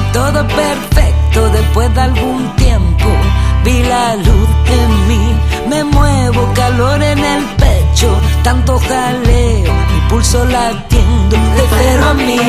todo perfecto. Después de algún tiempo vi la luz en mí. Me muevo, calor en el pecho, tanto jaleo, mi pulso latiendo de 0 a 1000.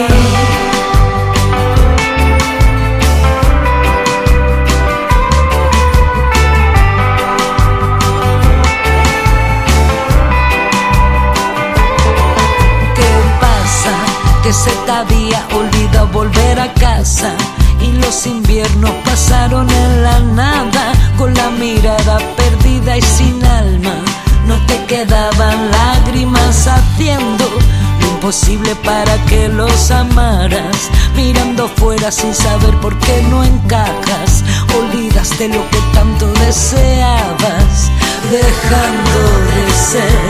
Que se te había olvidado volver a casa y los inviernos pasaron en la nada, con la mirada perdida y sin alma. No te quedaban lágrimas haciendo lo imposible para que los amaras, mirando fuera sin saber por qué no encajas. Olvidaste lo que tanto deseabas, dejando de ser